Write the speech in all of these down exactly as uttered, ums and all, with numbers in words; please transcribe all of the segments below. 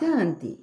ශාන්ති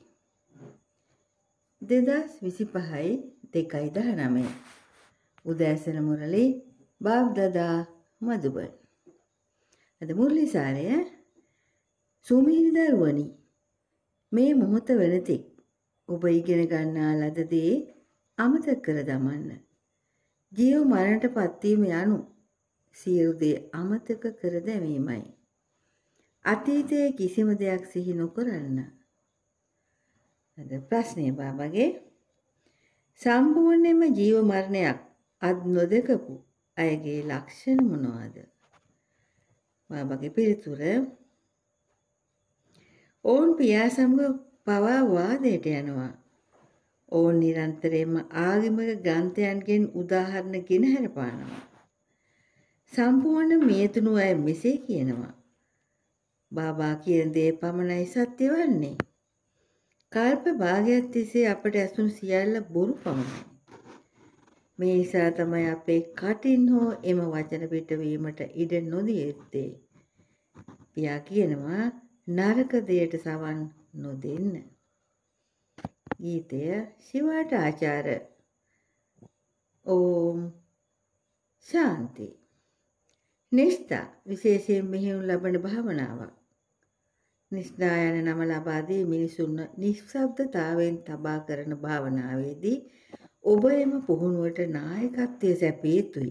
දෙදස් විසිපහයි දෙකයි දහනවය උදෑසන මුරලි බාබ්දදා මදුබන්. අද මුරලි සාරය සුමිහිරි දරුවනි, මේ මොහොත වෙනතෙක් ඔබ ඉගෙන ගන්නා ලද දේ අමතක කර දමන්න. ජීව මරණයට පත්වීම යනු සියලු දේ අමතක කර දැමීමයි. අතීතයේ කිසිම දෙයක් සිහි නොකරන්න. අද ප්‍රශ්නය බාබාගේ, සම්පූර්ණයෙන්ම ජීව මරණයක් අත් නොදකපු අයගේ ලක්ෂණ මොනවාද? බාබාගේ පිළිතුර, ඔවුන් පියා සමග පවා වාදයට යනවා. ඔවුන් නිරන්තරයෙන්ම ආගමික ග්‍රන්ථයන්ගෙන් උදාහරණ ගෙන හැරපානවා. සම්පූර්ණ මියතුණු අය මෙසේ කියනවා, බාබා කියන දේ පමණයි සත්‍ය වන්නේ. කල්ප භාගයක් තිස්සේ අපට ඇසුණු සියල්ල බොරු පමණයි. මේ නිසා තමයි අපේ කටින් හෝ එම වචන පිටවීමට ඉඩ නොදිය යුත්තේ. පියා කියනවා, නරක දෙයට සවන් නොදෙන්න. ගීතය ශිවාට ආචාර. ඕම් ශාන්ති. නිෂ්ඨා විශේෂයෙන් මෙහෙයුම් ලබන භාවනාවක්. නිෂ්ඨා යන නම ලබා දී මිනිසුන්ව නිශ්ශබ්දතාවයෙන් තබා කරන භාවනාවේදී ඔබ එම පුහුණුවට නායකත්වය සැපිය යුතුයි.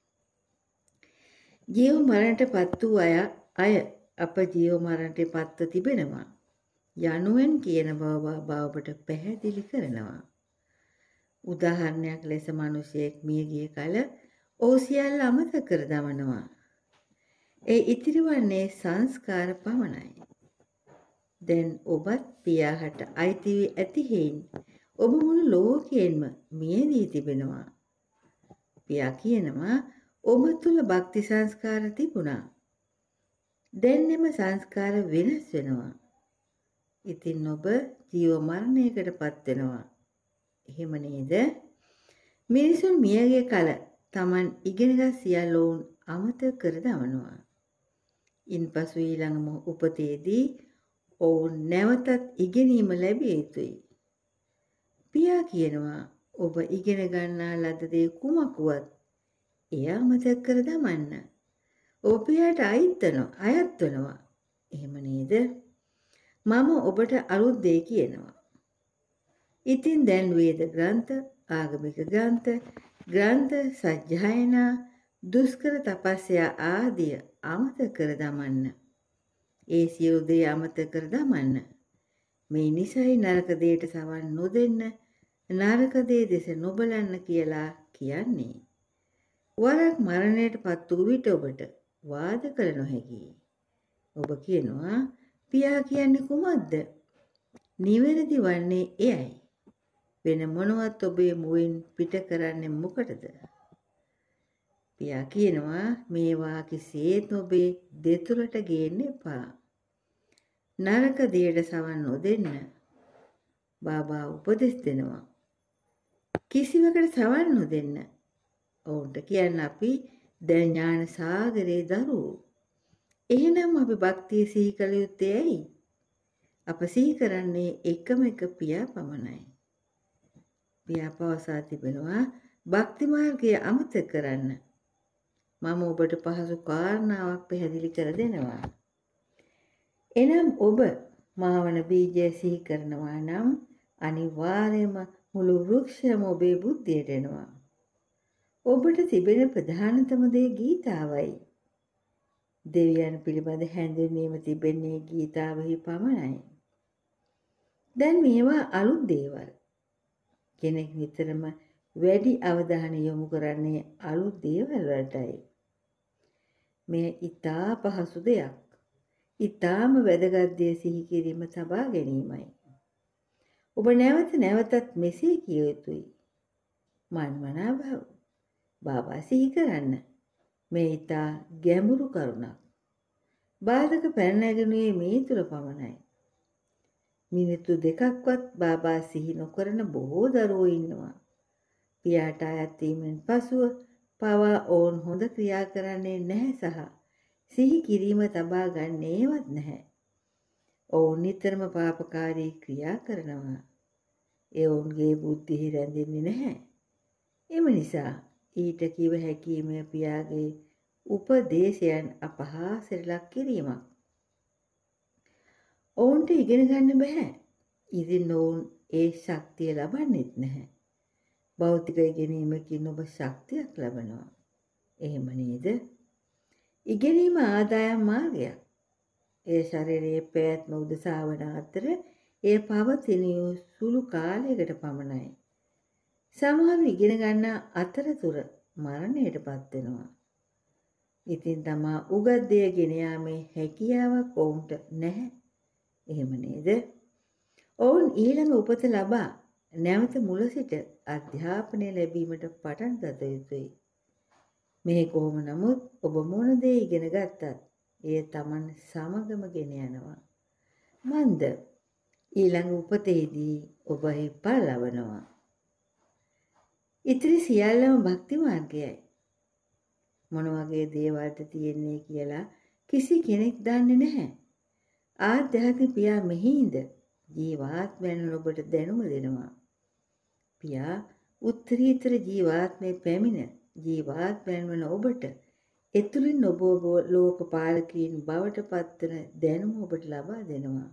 ජීව මරණයට පත් වූ අය අය අප ජීව මරණයට පත්ව තිබෙනවා යනුවෙන් කියන බව බව ඔබට පැහැදිලි කරනවා. උදාහරණයක් ලෙස මිනිසෙක් මිය ගිය කල ඔහු සියල්ල අමතක කර දමනවා. ඒ ඉතිරි වන්නේ සංස්කාර පමණයි. දැන් ඔබත් පියාහට අයිති වී ඇති හේයින් ඔබ මුළු ලෝකයෙන්ම මියදී තිබෙනවා. පියා කියනවා, ඔබ තුල භක්ති සංස්කාර තිබුණා. දැන් එම සංස්කාර වෙනස් වෙනවා. ඉතින් ඔබ ජීව මරණයකට පත් වෙනවා. එහෙම නේද? මිනිසුන් මියගිය කල Taman ඉගෙනගත් සියල්ල වුන් අමතක කර දමනවා. ඉන්පසු ඊළඟම උපතේදී ඔවුන් නැවතත් ඉගෙනීම ලැබිය යුතුයි. පියා කියනවා, ඔබ ඉගෙන ගන්නා ලද දේ කුමක් වුවත් එය අමතක කර දමන්න. ඔබ පියාට අයිත් වෙනවා, අයත් වෙනවා. එහෙම නේද? මම ඔබට අලුත් දේ කියනවා. ඉතින් දැන් වේද ග්‍රන්ථ, ආගමික ග්‍රන්ථ, ග්‍රන්ථ සජ්ජායනා, දුෂ්කර තපස්යා ආදිය අමතක කර දමන්න. ඒ සියලු දේ අමතක කර දමන්න. මේ නිසයි නරක දෙයට සවන් නොදෙන්න, නරක දේ දෙස නොබලන්න කියලා කියන්නේ. වරක් මරණයට පත් වූ විට ඔබට වාද කළ නොහැකියි. ඔබ කියනවා, පියා කියන්නේ කුමක්ද? නිවැරදි වන්නේ එයයි. වෙන මොනවත් ඔබේ මුවින් පිට කරන්නේ මොකටද? පියා කියනවා, මේවා කිසිසේත් ඔබේ දෙතුලට ගේන්න එපා. නරක දෙයට සවන් නොදෙන්න. බාබා උපදෙස් දෙනවා. කිසිවකට සවන් නොදෙන්න. ඔවුන්ට කියන්න අපි දැන් ඥාන සාගරේ දරුවෝ. එහෙනම් අපි භක්තිය සිහි කළ යුත්තේ ඇයි? අප සිහි කරන්නේ එකම එක පියා පමණයි. පියා පවසා තිබෙනවා, භක්ති මාර්ගය අමතක කරන්න. මම ඔබට පහසු කාරණාවක් පැහැදිලි කර දෙනවා. එනම් ඔබ මාවන බීජය සිහි කරනවා නම් අනිවාර්යයෙන්ම මුළු වෘක්ෂයම ඔබේ බුද්ධියට එනවා. ඔබට තිබෙන ප්‍රධානතම දේ ගීතාවයි. දෙවියන් පිළිබඳ හැඳින්වීම තිබෙන්නේ ගීතාවෙහි පමණයි. දැන් මේවා අලුත් දේවල්. කෙනෙක් නිතරම වැඩි අවධානය යොමු කරන්නේ අලුත් දේවල් වලටයි. මේ ඊටා පහසු දෙයක්. ඊටාම වැදගත් දේ සිහි කිරීම තබා ගැනීමයි. ඔබ නැවත නැවතත් මෙසේ කිය යුතුයි. මන්මනා භව. බාබා සිහි කරන්න. මේ ඊටා ගැඹුරු කරුණක්. බාධක පැන නැගුණේ මේ තුල පමණයි. මිනිත්තු දෙකක්වත් බාබා සිහි නොකරන බොහෝ දරුවෝ ඉන්නවා. පියාට අයත් වීමෙන් පසුව පවා ඔවුන් හොඳ ක්‍රියා කරන්නේ නැහැ සහ සිහි කිරීම තබා ගන්නේවත් නැහැ. ඔවුන් නිතරම පාපකාරී ක්‍රියා කරනවා. ඒ ඔවුන්ගේ බුද්ධිහි රැඳෙන්නේ නැහැ. එම නිසා ඊට කිව හැකි මේ පියාගේ උපදේශයන් අපහාසයට ලක් කිරීමක්. ඔවුන්ට ඉගෙන ගන්න බෑ. ඉතින් ඔවුන් ඒ ශක්තිය ලබන්නෙත් නැහැ. භෞතික ඉගෙනීමකින් ඔබ ශක්තියක් ලබනවා. එහෙම නේද? ඉගෙනීම ආදායම් මාර්ගයක්. ඒ ශරීරයේ පැවැත්ම උදෙසා වන අතර ඒ පවතින සුළු කාලයකට පමණයි. සමහරු ඉගෙන ගන්න අතරතුර මරණයටපත් වෙනවා. ඉතින් තමා උගත් දේ ගෙන යාමේ හැකියාවක් ඔවුන්ට නැහැ. එහෙම නේද? ඔවුන් ඊළඟ උපත ලබා නැවත මුල සිට අධ්‍යාපනය ලැබීමට පටන් ගත යුතුයි. මේ කොහොම නමුත් ඔබ මොන දේ ඉගෙන ගත්තත් එය Taman සමගම ගෙන යනවා. මන්ද ඊළඟ උපතේදී ඔබ හිපල් ලබනවා. ඉතිරි සියල්ලම භක්ති මාර්ගයයි. මොන වගේ දේවල්ද තියෙන්නේ කියලා කිසි කෙනෙක් දන්නේ නැහැ. ආධ්‍යාත්මික පියා මෙහිඳ ජීවාත්මයන් ඔබට දැනුම දෙනවා. පියා උත්තරීතර ජීවාත්මයේ පැමිණ ජීවාත්මයන් වන ඔබට එතුලින් ඔබ ලෝකපාලකීන් බවට පත්වන දැනුම ඔබට ලබා දෙනවා.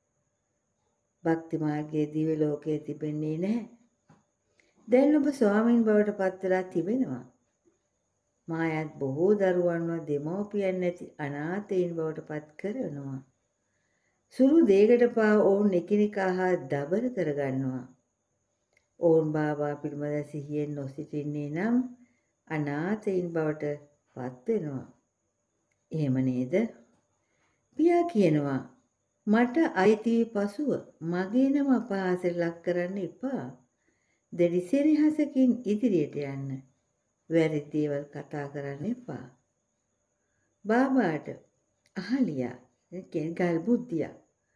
භක්ති මාර්ගයේ දිව්‍ය ලෝකයේ තිබෙන්නේ නැහැ. දැන් ඔබ ස්වාමීන් බවට පත් වෙලා තිබෙනවා. මායත් බොහෝ දරුවන්ව දෙමව්පියන් නැති අනාථයින් බවට පත් කරනවා. සුළු දෙයකට පා ඔවුන් එකිනෙකා හා දබර කරගන්නවා. ඔවුන් බාබා පිළිබඳ සිහියෙන් නොසිටින්නේ නම් අනාථයින් බවට පත් වෙනවා. එහෙම නේද? පියා කියනවා මට අයිති පසුව මගේ නම අපහාසයට ලක් කරන්න එපා. දැඩි සෙනෙහසකින් ඉදිරියට යන්න. වැරදි දේවල් කතා කරන්න එපා. බාබාට අහලියා කෙන්ගල් බුද්ධිය.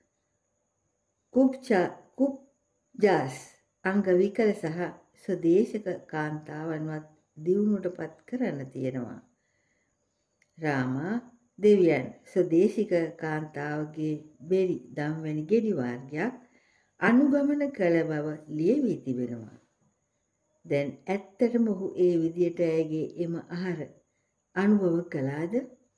කුප්චා කුප්ජාස් අංග විකල සහ ස්වදේශක කාන්තාවන්වත් දියුණුවටපත් කරන්න තියෙනවා. රාමා දෙවියන් ස්වදේශික කාන්තාවගේ බෙරි දම්වැනි ගෙඩි වර්ගයක් අනුගමන කළ බව ලියවී තිබෙනවා. දැන් ඇත්තටම ඔහු ඒ විදියට ඇයගේ එම ආහාර අනුභව කළාද?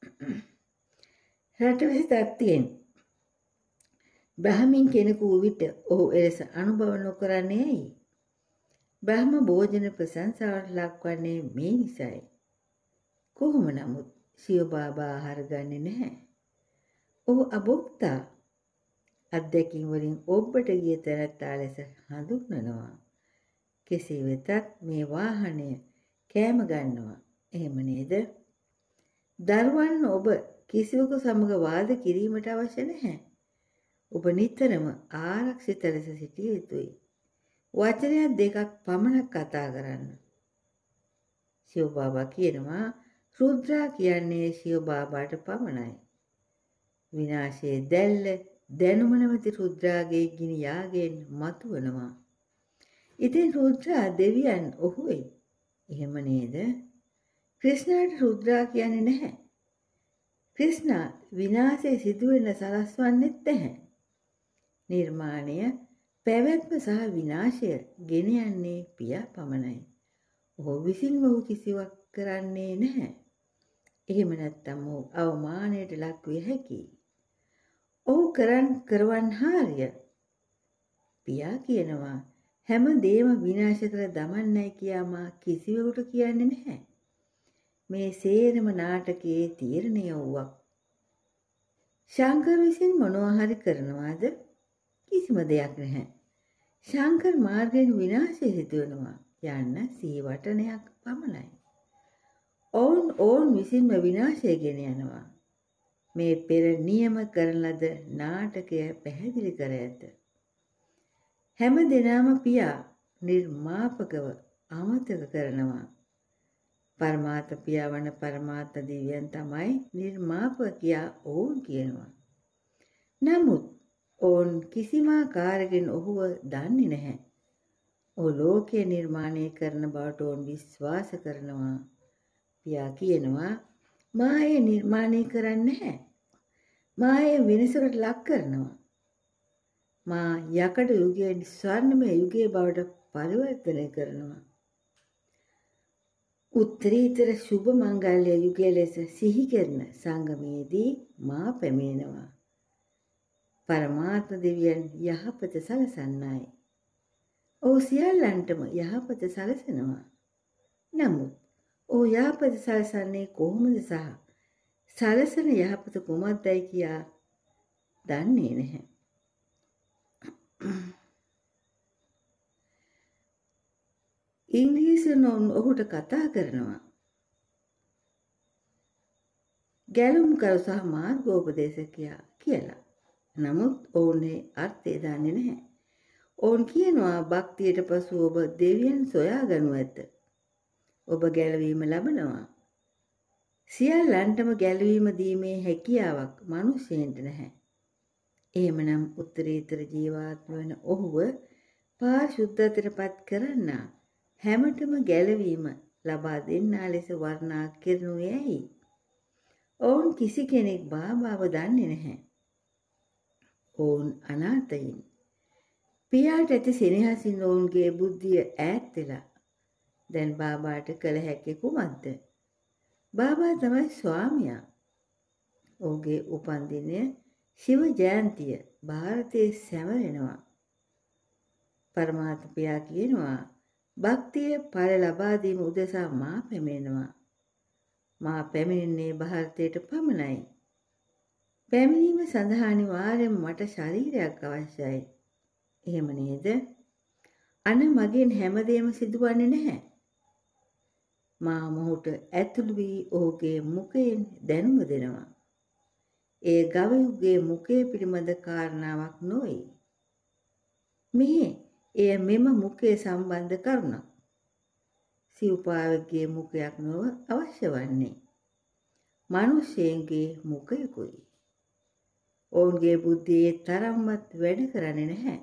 රටවැසි තත්ත්වයෙන් බ්‍රහ්මින් කෙනෙකු වූ විට ඔහු එලෙස අනුභව නොකරන්නේ ඇයි? බ්‍රහ්ම භෝජන ප්‍රශංසාවට ලක්වන්නේ මේ නිසයි. කොහොම නමුත් ශිව බාබා ආහාර ගන්නේ නැහැ. ඔහු අභෝක්තා. අත්දැකීම් වලින් ඔබට ගිය තැනැත්තා ලෙස හඳුන්වනවා. කෙසේ වෙතත් මේ වාහනය කෑම ගන්නවා. එහෙම නේද? දරුවන් ඔබ කිසිවෙකු සමග වාද කිරීමට අවශ්‍ය නැහැ. ඔබ නිතරම ආරක්ෂිත ලෙස සිටිය යුතුයි. වචනයක් දෙකක් පමණක් කතා කරන්න. ශිව බාබා කියනවා රුද්‍රා කියන්නේ ශිව බාබාට පමණයි. විනාශයේ දැල්ල දැනුම නැමැති රුද්‍රාගේ ගිනි යාගෙන් මතුවනවා. ඉතින් රුද්‍රා දෙවියන් ඔහුයි. එහෙම නේද? ක්‍රිෂ්ණාට රුද්‍රා කියන්නේ නැහැ. ක්‍රිෂ්ණා විනාශය සිදුවෙන්න සලස්වන්නෙත් නැහැ. නිර්මාණය, පැවැත්ම සහ විනාශය ගෙන යන්නේ පියා පමණයි. ඔහු විසින්ම ඔහු කිසිවක් කරන්නේ නැහැ. එහෙම නැත්නම් ඔහු අවමානයට ලක් විය හැකියි. ඔහු කරන් කරවන් හාරිය. පියා කියනවා හැම දෙයක්ම විනාශ කර දමන්නයි කියා මා කිසිවෙකුට කියන්නේ නැහැ. මේ සේරම නාටකයේ තීරණය වූවක්. ශංකර් විසින් මොනවා හරි කරනවාද? කිසිම දෙයක් නැහැ. ශංකර් මාර්ගයෙන් විනාශය සිදු වෙනවා යන්න සීවටනයක් පමණයි. ඔවුන් ඔවුන් විසින්ම විනාශය ගෙන යනවා. මේ පෙර නියම කරන ලද නාටකය පැහැදිලි කර ඇත. හැම දිනම පියා නිර්මාපකව අමතක කරනවා. පරමාර්ථ පියා වන පරමාර්ථ දිව්‍යයන් තමයි නිර්මාපක කියා ඔවුන් කියනවා. නමුත් ඔවුන් කිසිම ආකාරයකින් ඔහුව දන්නේ නැහැ. ඔහු ලෝකය නිර්මාණය කරන බවට ඔවුන් විශ්වාස කරනවා. පියා කියනවා මා ඒ නිර්මාණය කරන්නේ නැහැ. මා ඒ වෙනසකට ලක් කරනවා. මා යකඩ යුගයෙන් ස්වර්ණමය යුගයේ බවට පරිවර්තනය කරනවා. උත්තරීතර සුභ මංගල්‍ය යුගය ලෙස සිහි කරන සංගමයේදී මා පැමිණෙනවා. පරමාත්ම දෙවියන් යහපත සලසන්නයි. ඔහු සියල්ලන්ටම යහපත සලසනවා. නමුත් ඔහු යහපත සලසන්නේ කොහොමද සහ සලසන යහපත කුමක්දයි කියා දන්නේ නැහැ. ඉංග්‍රීසියෙන් ඔහුට කතා කරනවා. ගැලුම්කරු සහ මාර්ගෝපදේශකයා කියලා. නමුත් ඔවුන්ගේ අර්ථය දන්නේ නැහැ. ඔවුන් කියනවා භක්තියට පසු ඔබ දෙවියන් සොයා ගනු ඇත. ඔබ ගැලවීම ලබනවා. සියල්ලන්ටම ගැලවීම දීමේ හැකියාවක් මිනිසෙන්ට නැහැ. එහෙමනම් උත්තරීතර ජීවාත්ම වෙන ඔහුව පාරිශුද්ධත්වයට පත් කරන්න හැමතෙම ගැලවීම ලබා දෙන්නා ලෙස වර්ණනා කරනුයේ ඇයි? ඔවුන් කිසි කෙනෙක් බාබාව දන්නේ නැහැ. ඔවුන් අනාථයින්. පියාට ඇති සෙනෙහසින් ඔවුන්ගේ බුද්ධිය ඈත් වෙලා. දැන් බාබාට කළ හැකි කුමක්ද? බාබා තමයි ස්වාමියා. ඔහුගේ උපන්දිනය ශිව ජයන්තිය ಭಾರತයේ සැමරෙනවා. පරමාත්ම පියා කියනවා භක්තිය ඵල ලබා දීම උදෙසා මා පැමිණෙනවා. මා පැමිණෙන්නේ ಭಾರತයට පමණයි. පැමිණීම සඳහා අනිවාර්යයෙන්ම මට ශරීරයක් අවශ්‍යයි. එහෙම නේද? අන මගෙන් හැමදේම සිදුවන්නේ නැහැ. මා මොහුට ඇතුළු වී ඔහුගේ මුඛයෙන් දැනුම දෙනවා. ඒ ගවයුගේ මුඛය පිළිබඳ කාරණාවක් නොවේ. මෙහි එය මෙම මුඛය සම්බන්ධ කරුණක්. සිව්පාවකගේ මුඛයක් නොව අවශ්‍ය වන්නේ. මිනිසෙගේ මුඛයකුයි. ඔවුන්ගේ බුද්ධියේ තරම්වත් වැඩ කරන්නේ නැහැ.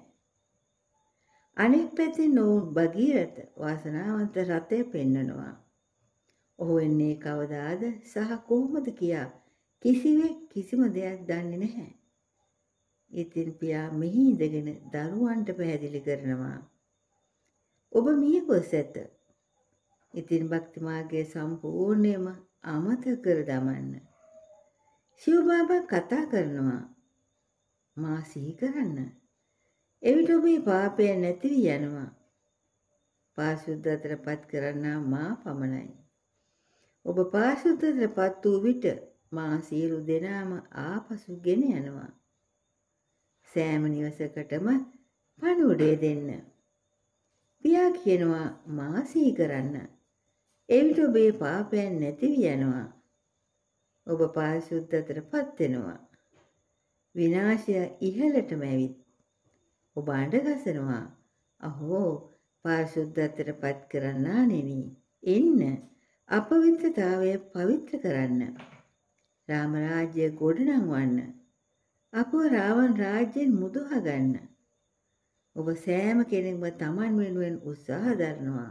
අනෙක් පැත්තෙන් ඔවුන් භගීරථ වාසනාවන්ත රථය පෙන්වනවා. ඔහු එන්නේ කවදාද සහ කොහොමද කියා කිසිවෙක් කිසිම දෙයක් දන්නේ නැහැ. ඉතින් පියා මෙහි ඉඳගෙන දරුවන්ට පැහැදිලි කරනවා. ඔබ මිය ගොස් ඇත. ඉතින් භක්ති මාර්ගයේ සම්පූර්ණයෙන්ම අමතක කර දමන්න. ශිව බාබා කතා කරනවා. මා සිහි කරන්න. එවිට ඔබේ පාපය නැති වී යනවා. පාරිශුද්ධත්වයට පත් කරන්න මා පමණයි. ඔබ පාරිශුද්ධත්වයට පත් වූ විට මා සියලු දෙනාම ආපසු ගෙන යනවා. සෑම නිවසකටම පණිවුඩය දෙන්න. පියා කියනවා මා සිහි කරන්න. එවිට ඔබේ පාපයන් නැති වී යනවා. ඔබ පාරිශුද්ධත්වයට පත් වෙනවා. විනාශය ඉහළටම ඇවිත් ඔබ අඬ ගසනවා. අහෝ පාරිශුද්ධත්වයට පත් කරන්නා නෙනි. එන්න අපවිත්‍රතාවය පවිත්‍ර කරන්න. රාම රාජ්‍ය ගොඩනංවන්න. අපව රාවණ රාජ්‍යයෙන් මුදවා ගන්න. ඔබ සෑම කෙනෙක්ම Taman වෙනුවෙන් උත්සාහ දරනවා.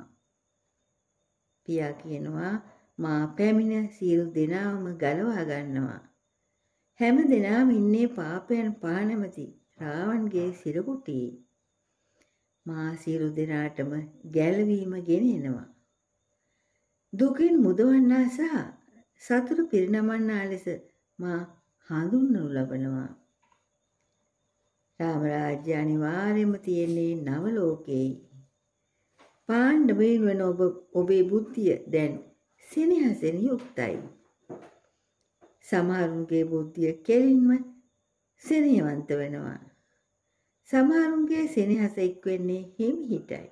පියා කියනවා මා පැමිණ සියලු දෙනාම ගලවා ගන්නවා. හැම දෙනාම ඉන්නේ පාපයන් පානමති රාවණගේ සිරකුටියේ. මා සියලු දෙනාටම ගැලවීම ගෙනෙනවා. දුකින් මුදවන්නා සහ සතුට පිරිනමන්නා ලෙස මා හඳුන්වනු ලබනවා. රාම රාජ්‍ය අනිවාර්යයෙන්ම තියෙන්නේ නව ලෝකයේ. පාණ්ඩවයන් වෙන ඔබ ඔබේ බුද්ධිය දැන් සෙනෙහසෙන් යුක්තයි. සමහරුන්ගේ බුද්ධිය කෙලින්ම සෙනෙහවන්ත වෙනවා. සමහරුන්ගේ සෙනෙහස එක් වෙන්නේ හිමිහිටයි.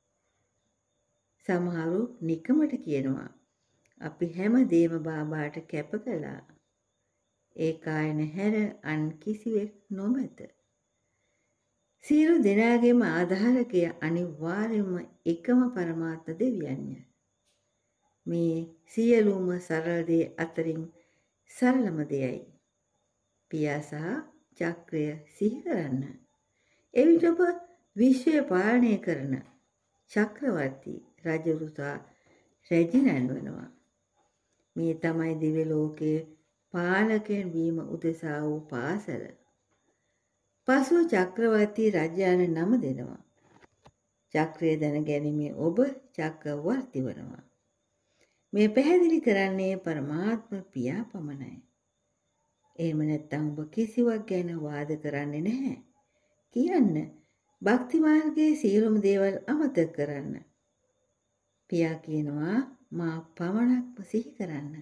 සමහරු නිකමට කියනවා අපි හැම දෙම බාබාට කැප කළා. ඒ කායන හැර අන් කිසිවෙක් නොමැත. සියලු දෙනාගේම ආධාරකය අනිවාර්යයෙන්ම එකම පරමාත්ම දෙවියන්ය. මේ සියලුම සරල දේ අතරින් සරලම දෙයයි. පියා සහ චක්‍රය සිහි කරන්න. එවිට ඔබ විශ්වය පාලනය කරන චක්‍රවර්ති රජරුසා රැජිනන් වෙනවා. මේ තමයි දිව්‍ය ලෝකයේ පාලකයන් වීම උදෙසා වූ පාසල. පසුව චක්‍රවර්ති රජාන නම දෙනවා. චක්‍රය දැන ගැනීමේ ඔබ චක්‍රවර්ති වනවා. මේ පැහැදිලි කරන්නේ පරමාත්ම පියා පමණයි. එහෙම නැත්නම් ඔබ කිසිවක් ගැන වාද කරන්නේ නැහැ. කියන්න භක්ති මාර්ගයේ සියලුම දේවල් අමතක කරන්න. පියා කියනවා මා පමණක්ම සිහි කරන්න.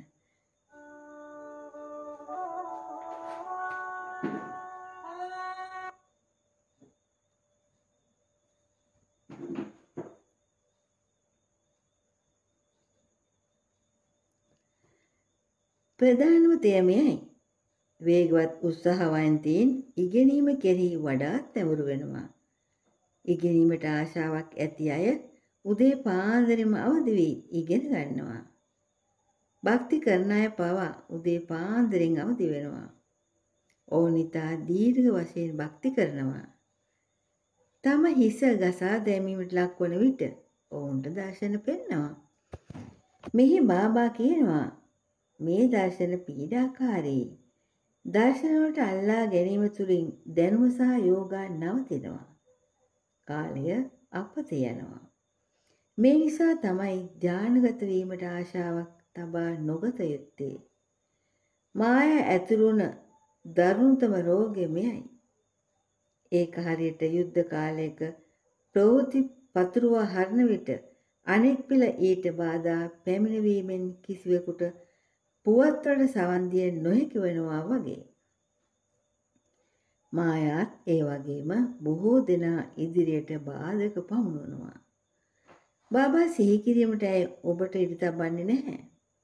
ප්‍රධානම දෙය මෙයයි. වේගවත් උත්සාහවන්තයින් ඉගෙනීම කෙරෙහි වඩාත් නැඹුරු වෙනවා. ඉගෙනීමට ආශාවක් ඇති අය උදේ පාන්දරම අවදි වී ඉගෙන ගන්නවා. භක්ති කරන අය පවා උදේ පාන්දරෙන් අවදි වෙනවා. ඔවුන් ඉතා දීර්ඝ වශයෙන් භක්ති කරනවා. තම හිස ගසා දැමීමට ලක්වන විට ඔවුන්ට දර්ශන පෙනෙනවා. මෙහි බාබා කියනවා මේ දර්ශන පීඩාකාරී. දර්ශන වලට අල්ලා ගැනීම තුළින් දැනුම සහ යෝගා නවතිනවා. කාලය අපත යනවා. මේ නිසා තමයි ධානගත වීමට ආශාවක් තබා නොගත යුත්තේ. මාය ඇතුළුන දරුණුතම රෝගය මෙයයි. ඒක හරියට යුද්ධ කාලයක ප්‍රවෘත්ති පතුරුවා හරින විට අනෙක් පිළ ඊට බාධා පැමිණවීමෙන් කිසිවෙකුට පුවත්වලට සවන් දිය නොහැකි වෙනවා වගේ. මායාත් ඒ වගේම බොහෝ දෙනා ඉදිරියට බාධක පමුණුවනවා. බාබා සිහි කිරීමට ඇය ඔබට ඉඩ තබන්නේ නැහැ.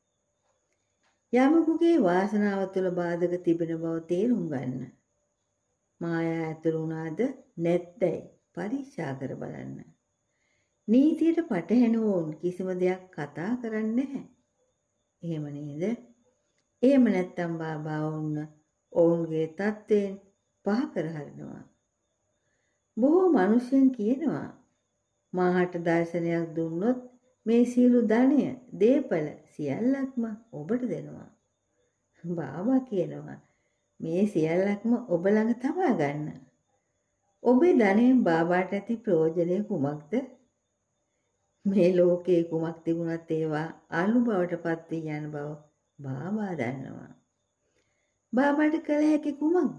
යමකුගේ වාසනාව තුළ බාධක තිබෙන බව තේරුම් ගන්න. මායා ඇතුළු වුණාද නැත්දයි පරීක්ෂා කර බලන්න. නීතියට පටහැනුවෝන් කිසිම දෙයක් කතා කරන්නේ නැහැ. එහෙම නේද? එහෙම නැත්තම් බාබා වුණ ඔවුන්ගේ තත්ත්වයෙන් පහ කර හරිනවා. බොහෝ මිනිසුන් කියනවා මාහට දර්ශනයක් දුන්නොත් මේ සියලු ධනය, දේපල සියල්ලක්ම ඔබට දෙනවා. බාබා කියනවා මේ සියල්ලක්ම ඔබ ළඟ තබා ගන්න. ඔබේ ධනයෙන් බාබාට ඇති ප්‍රයෝජනය කුමක්ද? මේ ලෝකේ කුමක් තිබුණත් ඒවා අලු බවට පත් වී යන බව බාබා දන්නවා. බාබාට කළ හැකි කුමක්ද?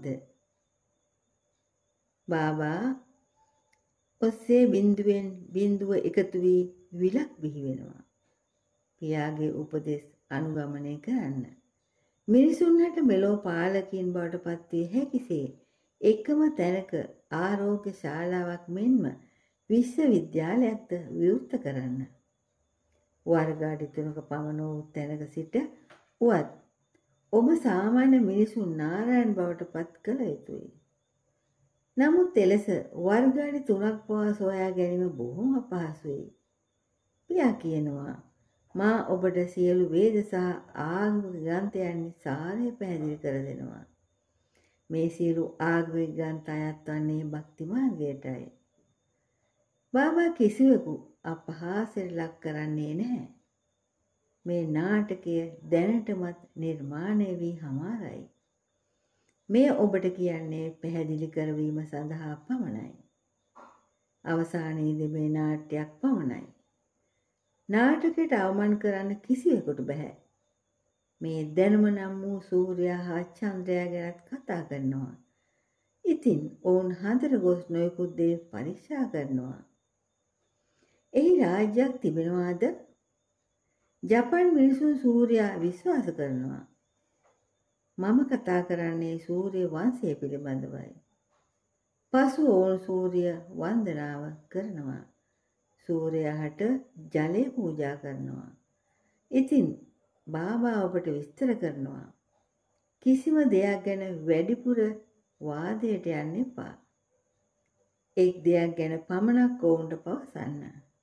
බාබා ඔස්සේ බිඳුවෙන් බිඳුව එකතු වී විලක් බිහි වෙනවා. පියාගේ උපදෙස් අනුගමනය කරන්න. මිනිසුන්ට මෙලෝ පාලකින් බවට පත් විය හැකිසේ එකම තැනක ආරෝග්‍ය ශාලාවක් මෙන්ම විශ්වවිද්‍යාලයක්ද විවෘත කරන්න. වර්ග අඩි තුනක පමණ වූ තැනක සිට උවත් ඔබ සාමාන්‍ය මිනිසුන් නාරයන් බවට පත් කළ යුතුයි. නමුත් එලෙස වර්ග අඩි තුනක් පවා සොයා ගැනීම බොහොම අපහසුයි. පියා කියනවා මා ඔබට සියලු වේද සහ ආගමික ග්‍රන්ථයන් සාරය පැහැදිලි කර දෙනවා. මේ සියලු ආගමික ග්‍රන්ථ අයත් වන්නේ භක්ති මාර්ගයටයි. බාබා කිසිවෙකු අපහාසයට ලක් කරන්නේ නැහැ. මේ නාටකය දැනටමත් නිර්මාණය වී හමාරයි. මේ ඔබට කියන්නේ පැහැදිලි කරවීම සඳහා පමණයි. අවසානයේදී මේ නාට්‍යයක් පමණයි. නාටකයට අවමන් කරන්න කිසිවෙකුට බෑ. මේ දැනුම නම් වූ සූර්යයා හා චන්ද්‍රයා ගැනත් කතා කරනවා. ඉතින් ඔවුන් හන්දට ගොස් නොයෙකුත් දේ පරීක්ෂා කරනවා. එහි රාජ්‍යයක් තිබෙනවාද? ජපන් මිනිසුන් සූර්යයා විශ්වාස කරනවා. මම කතා කරන්නේ සූර්ය වංශය පිළිබඳවයි. පසු ඔවුන් සූර්ය වන්දනාව කරනවා. සූර්යයාට ජලය පූජා කරනවා. ඉතින් බාබා ඔබට විස්තර කරනවා. කිසිම දෙයක් ගැන වැඩිපුර වාදයට යන්න එපා. එක් දෙයක් ගැන පමණක් ඔවුන්ට පවසන්න.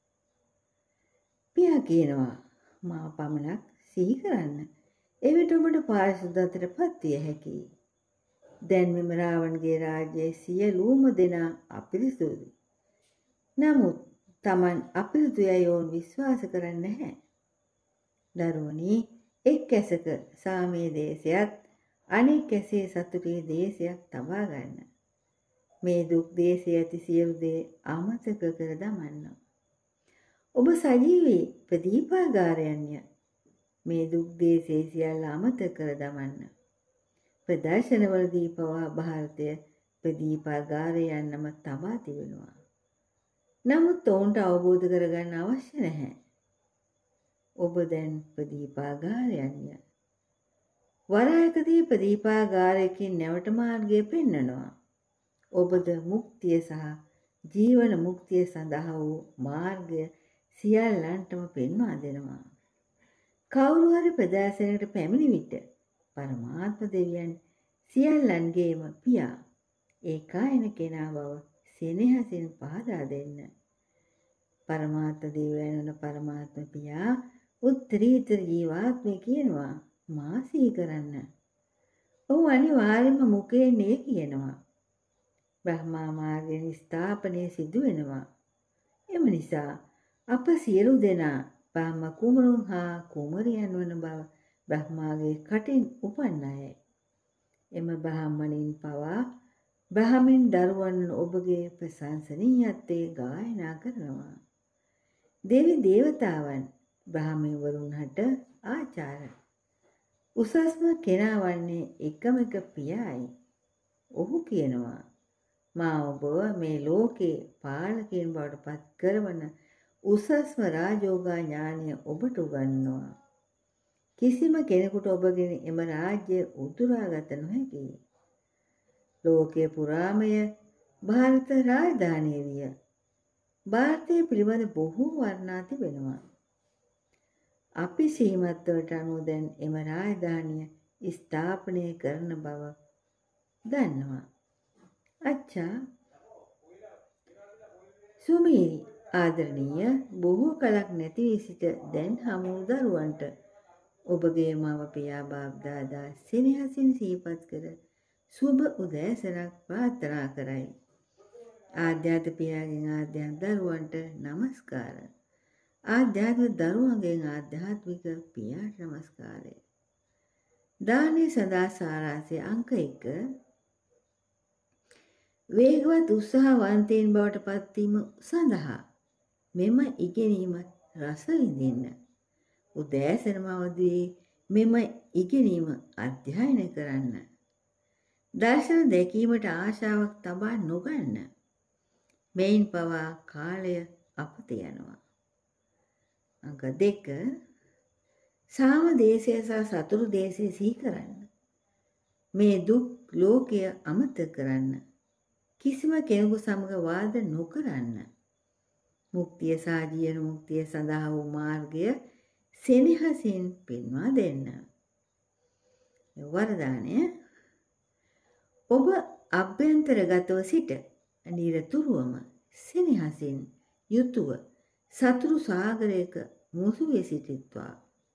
පියා කියනවා මා පමණක් සිහි කරන්න. එවිට ඔබට පාරිශුද්ධත්වයට විය හැකියි. දැන් මෙම රාවණගේ රාජ්‍යයේ සියලුම දෙනා අපිරිසුදුයි. නමුත් Taman අපිරිසුදුයයි ඔවුන් විශ්වාස කරන්නේ නැහැ. දරුවනි, එක් ඇසක සාමයේ දේශයක් අනෙක් ඇසේ සතුටේ දේශයක් තබා ගන්න. මේ දුක් දේශයේ ඇති සියලු දේ අමතක කර දමන්න. ඔබ සජීවී ප්‍රදීපාගාරයන්ය. මේ දුක් දේශයේ සියල්ල අමතක කර දමන්න. ප්‍රදර්ශනවලදී පවා ಭಾರತය ප්‍රදීපාගාරය යන්නම තබා තිබෙනවා. නමුත් ඔවුන්ට අවබෝධ කරගන්න අවශ්‍ය නැහැ. ඔබ දැන් ප්‍රදීපාගාරයන්ය. වරායකදී ප්‍රදීපාගාරයකින් නැවට මාර්ගය පෙන්වනවා. ඔබද මුක්තිය සහ ජීවන මුක්තිය සඳහා වූ මාර්ගය සියල්ලන්ටම පෙන්වා දෙනවා. කවුරු හරි ප්‍රදර්ශනයකට පැමිණි විට පරමාත්ම දෙවියන් සියල්ලන්ගේම පියා ඒකායන කෙනා බව සෙනෙහසින් පහදා දෙන්න. පරමාත්ම දෙවියන් වන පරමාත්ම පියා උත්තරීතර ජීවාත්මය කියනවා මා සිහි කරන්න. ඔහු අනිවාර්යයෙන්ම මුඛයෙන් ඒ කියනවා. බ්‍රහ්මා මාර්ගයෙන් ස්ථාපනය සිදු වෙනවා. එම නිසා අප සියලු දෙනා බ්‍රහ්ම කුමරුන් හා කුමරියන් වන බව බ්‍රහ්මාගේ කටින් උපන් අයයි. එම බ්‍රාහ්මණයින් පවා බ්‍රාහ්මීන් දරුවන් ඔබගේ ප්‍රශංසනීයත්වයේ ගායනා කරනවා. දෙවි දේවතාවන් බ්‍රාහ්මණ වරුන් හට ආචාර. උසස්ම කෙනා වන්නේ එකම එක පියායි. ඔහු කියනවා මා ඔබ මේ ලෝකේ පාලකයන් බවට පත් කරවන උසස්ම රාජෝගා ඥානය ඔබට උගන්වනවා. කිසිම කෙනෙකුට ඔබගෙන එම රාජ්‍ය උතුරාගත නොහැකි. ලෝකයේ පුරාමය ಭಾರತ රාජධානිය විය. ಭಾರතයේ පිළිබඳ බොහෝ වර්ණනා තිබෙනවා. අපි සීමත්වලට අනුව දැන් එම රාජධානිය ස්ථාපනය කරන බව දන්නවා. අච්චා සුමීරි ආදරණීය බොහෝ කලක් නැති වී සිට දැන් හමු දරුවන්ට ඔබගේ මව පියා බාප් දාදා සෙනෙහසින් සිහිපත් කර සුබ උදෑසනක් ප්‍රාර්ථනා කරයි. ආධ්‍යාත්ම පියාගෙන් ආධ්‍යාත්ම දරුවන්ට নমස්කාර. ආධ්‍යාත්මික දරුවන්ගෙන් ආධ්‍යාත්මික පියාට নমස්කාරය. දානයේ සදා සාරාංශය අංක එක. වේගවත් උත්සාහවන්තයින් බවට පත්වීම සඳහා මෙම ඉගෙනීම රස විඳින්න. උදෑසනම අවදී මෙම ඉගෙනීම අධ්‍යයනය කරන්න. දර්ශන දැකීමට ආශාවක් තබා නොගන්න. මෙයින් පවා කාලය අපත යනවා. අංක දෙක. සාම දේශය සහ සතුරු දේශය සිහි කරන්න. මේ දුක් ලෝකය අමතක කරන්න. කිසිම කෙනෙකු සමග වාද නොකරන්න. මුක්තිය සහ ජීවන මුක්තිය සඳහා වූ මාර්ගය සෙනෙහසින් පෙන්වා දෙන්න. වරදානය. ඔබ අභ්‍යන්තරගතව සිට නිරතුරුවම සෙනෙහසින් යුතුව සතුරු සාගරයක මුසු වී සිටිත්වා.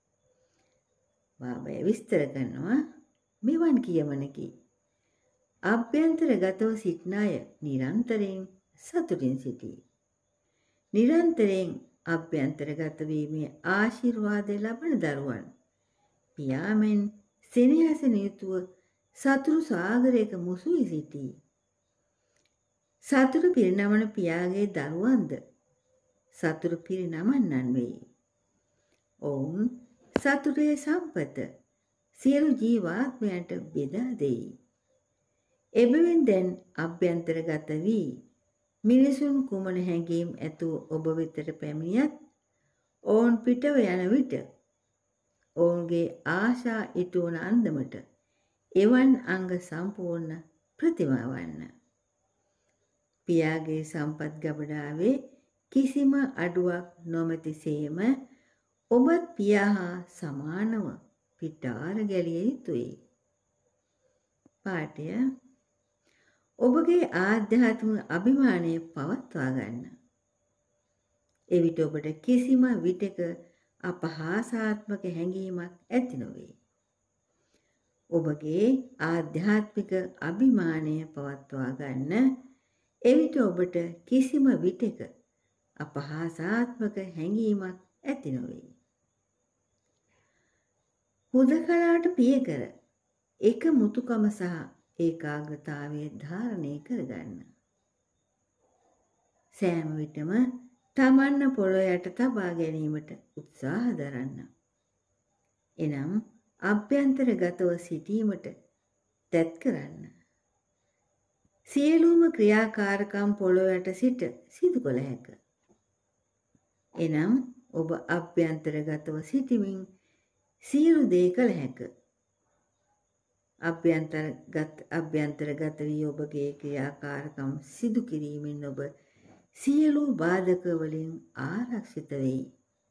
බාබය විස්තර කරනවා මෙවන් කියමනකි. අභ්‍යන්තරගතව සිටින අය නිරන්තරයෙන් සතුටින් සිටී. නිරන්තරයෙන් අභ්‍යන්තරගත වීමේ ආශිර්වාදය ලබන දරුවන් පියාමෙන් සෙනෙහසින් යුතුව සතුරු සාගරයක මුසු වී සිටී. සතුරු පිරිනමන පියාගේ දරුවන්ද සතුරු පිරිනමන්නන් වෙයි. ඔවුන් සතුරේ සම්පත සියලු ජීවාත්මයන්ට බෙදා දෙයි. එබැවින් දැන් අභ්‍යන්තරගත වී මිනිසුන් කුමන හැඟීම් ඇතුව ඔබ වෙතට පැමිණියත් ඔවුන් පිටව යන විට ඔවුන්ගේ ආශා ඉටු වන අන්දමට එවන් අංග සම්පූර්ණ ප්‍රතිමාවන්න. පියාගේ සම්පත් ගබඩාවේ කිසිම අඩුවක් නොමැතිසේම ඔබත් පියා හා සමානව පිටාර ගැලිය යුතුයි. පාඨය. ඔබගේ ආධ්‍යාත්මික අභිමානය පවත්වා ගන්න. එවිට ඔබට කිසිම විටක අපහාසාත්මක හැඟීමක් ඇති නොවේ. ඔබගේ ආධ්‍යාත්මික අභිමානය පවත්වා ගන්න. එවිට ඔබට කිසිම විටක අපහාසාත්මක හැඟීමක් ඇති නොවේ. හුදකලාට පියකර එක මුතුකම සහ ඒකාග්‍රතාවය ධාරණය කරගන්න. සෑම විටම තමන්න පොළොව යට තබා ගැනීමට උත්සාහ දරන්න. එනම් අභ්‍යන්තරගතව සිටීමට තැත් කරන්න. සියලුම ක්‍රියාකාරකම් පොළොව යට සිට සිදු කළ හැක. එනම් ඔබ අභ්‍යන්තරගතව සිටිමින් සියලු දේ කළ හැක. අභ්‍යන්තරගත අභ්‍යන්තරගත වී ඔබගේ ක්‍රියාකාරකම් සිදු කිරීමෙන් ඔබ සියලු බාධක වලින් ආරක්ෂිත වෙයි.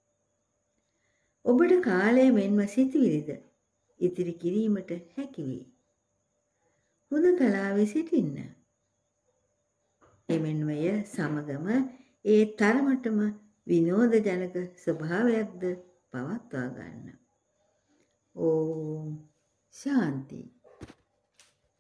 ඔබට කාලය මෙන්ම සිතුවිලිද ඉතිරි කිරීමට හැකි වේ. හුදකලාවේ සිටින්න. එමෙන්ම ය සමගම ඒ තරමටම විනෝදජනක ස්වභාවයක්ද පවත්වා ගන්න. ඕම් ශාන්ති.